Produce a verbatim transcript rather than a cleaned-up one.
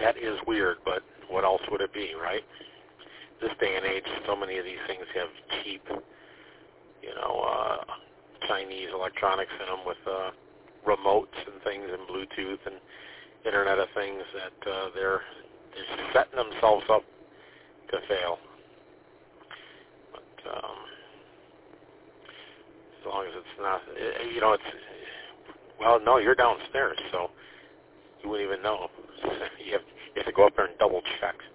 that is weird, but what else would it be, right? This day and age, so many of these things have cheap, you know, uh, Chinese electronics in them with uh, remotes and things and Bluetooth and Internet of Things that uh, they're, they're setting themselves up to fail. But um, as long as it's not, you know, it's, well, no, you're downstairs, so you wouldn't even know. you, have, you have to go up there and double check.